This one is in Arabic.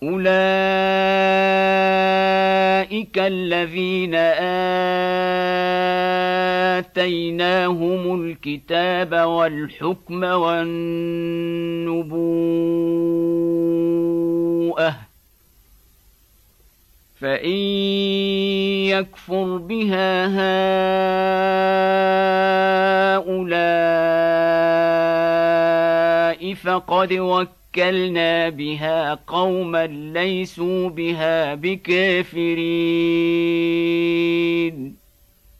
أولئك الذين آتيناهم الكتاب والحكم والنبوءة فإن يكفر بها هؤلاء فقد وكلنا بها قوما ليسوا بها بكافرين